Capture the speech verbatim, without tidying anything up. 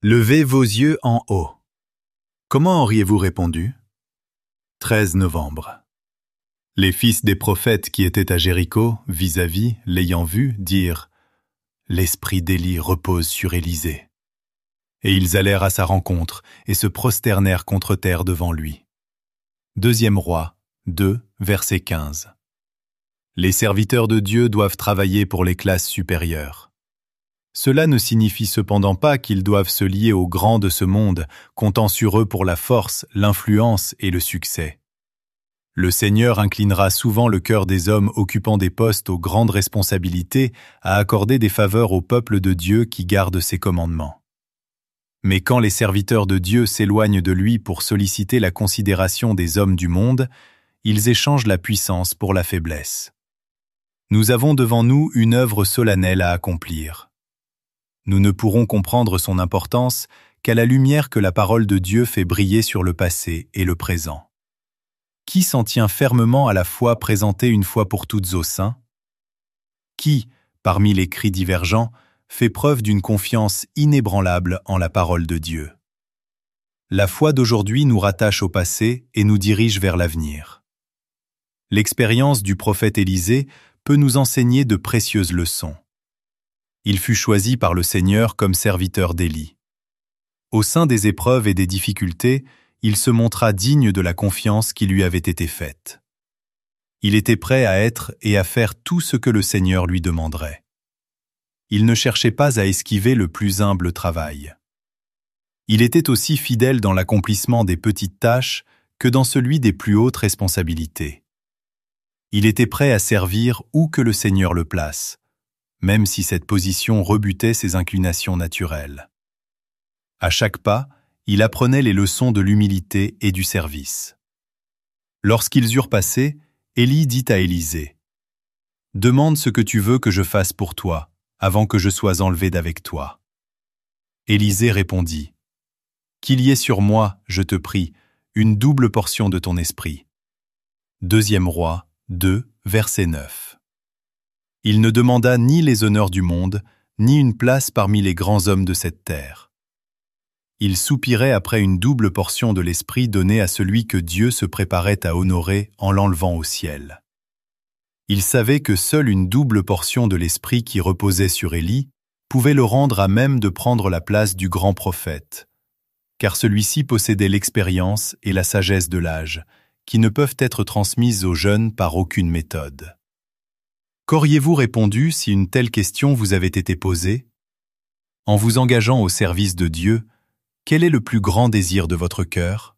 Levez vos yeux en haut. Comment auriez-vous répondu? treize novembre. Les fils des prophètes qui étaient à Jéricho, vis-à-vis, l'ayant vu, dirent « L'esprit d'Élie repose sur Élisée. » Et ils allèrent à sa rencontre et se prosternèrent contre terre devant lui. Deuxième Roi, deux, verset quinze. Les serviteurs de Dieu doivent travailler pour les classes supérieures. Cela ne signifie cependant pas qu'ils doivent se lier aux grands de ce monde, comptant sur eux pour la force, l'influence et le succès. Le Seigneur inclinera souvent le cœur des hommes occupant des postes aux grandes responsabilités à accorder des faveurs au peuple de Dieu qui garde ses commandements. Mais quand les serviteurs de Dieu s'éloignent de lui pour solliciter la considération des hommes du monde, ils échangent la puissance pour la faiblesse. Nous avons devant nous une œuvre solennelle à accomplir. Nous ne pourrons comprendre son importance qu'à la lumière que la parole de Dieu fait briller sur le passé et le présent. Qui s'en tient fermement à la foi présentée une fois pour toutes aux saints? Qui, parmi les cris divergents, fait preuve d'une confiance inébranlable en la parole de Dieu? La foi d'aujourd'hui nous rattache au passé et nous dirige vers l'avenir. L'expérience du prophète Élisée peut nous enseigner de précieuses leçons. Il fut choisi par le Seigneur comme serviteur d'Élie. Au sein des épreuves et des difficultés, il se montra digne de la confiance qui lui avait été faite. Il était prêt à être et à faire tout ce que le Seigneur lui demanderait. Il ne cherchait pas à esquiver le plus humble travail. Il était aussi fidèle dans l'accomplissement des petites tâches que dans celui des plus hautes responsabilités. Il était prêt à servir où que le Seigneur le place, même si cette position rebutait ses inclinations naturelles. À chaque pas, il apprenait les leçons de l'humilité et du service. Lorsqu'ils eurent passé, Élie dit à Élisée, « Demande ce que tu veux que je fasse pour toi, avant que je sois enlevé d'avec toi. » Élisée répondit, « Qu'il y ait sur moi, je te prie, une double portion de ton esprit. » Deuxième Roi, deux, verset neuf. Il ne demanda ni les honneurs du monde, ni une place parmi les grands hommes de cette terre. Il soupirait après une double portion de l'esprit donnée à celui que Dieu se préparait à honorer en l'enlevant au ciel. Il savait que seule une double portion de l'esprit qui reposait sur Élie pouvait le rendre à même de prendre la place du grand prophète, car celui-ci possédait l'expérience et la sagesse de l'âge, qui ne peuvent être transmises aux jeunes par aucune méthode. Qu'auriez-vous répondu si une telle question vous avait été posée? En vous engageant au service de Dieu, quel est le plus grand désir de votre cœur?